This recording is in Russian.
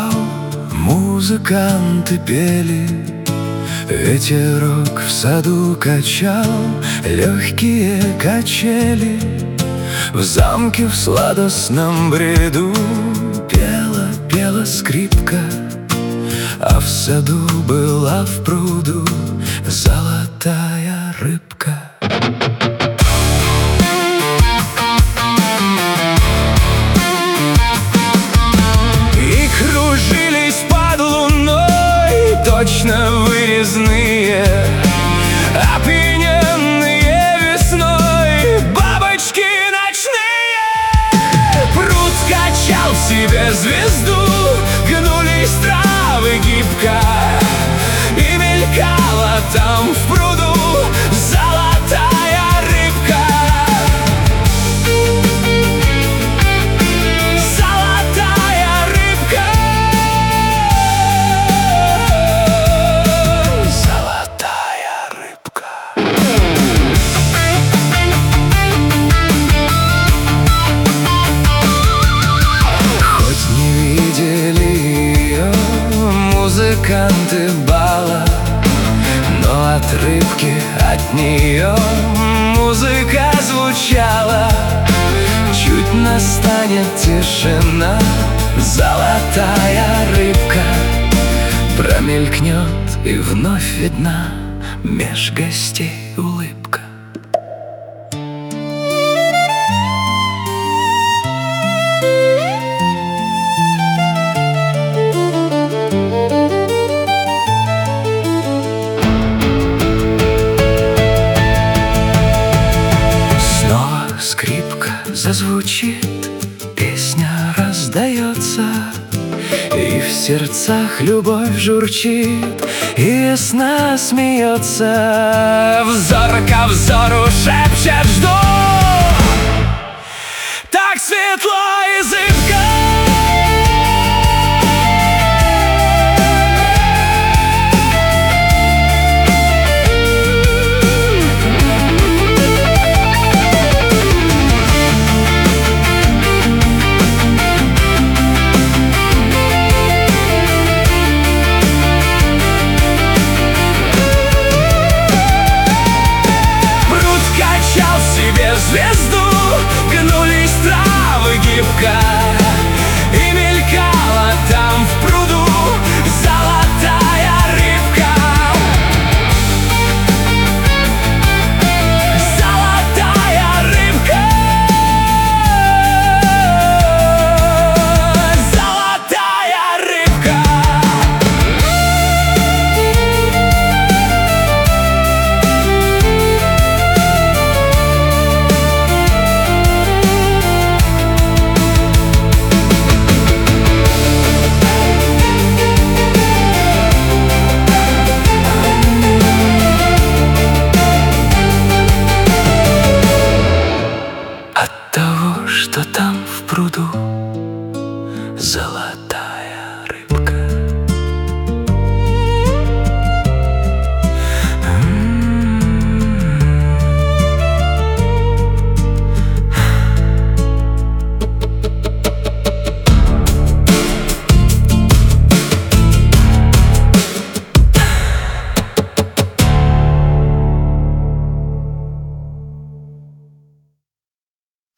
играл, музыканты пели, ветерок в саду качал легкие качели. В замке в сладостном бреду пела скрипка, а в саду была в пруду золотая рыбка. И кружились под луной точно вырезные, опьяненные весной бабочки ночные. Пруд качал в себе звезду, гнулись травы гибко, и мелькала там в пруду золотая рыбка. Золотая рыбка. Золотая рыбка. Хоть не видели ее музыканты бала, но от рыбки, от нее музыка звучала. Чуть настанет тишина, золотая рыбка промелькнет, и вновь видна меж гостей улыбка. Скрипка зазвучит, песня раздается, и в сердцах любовь журчит, и весна смеется. Взор ко взору шепчет: жду. Так светло и зыбко.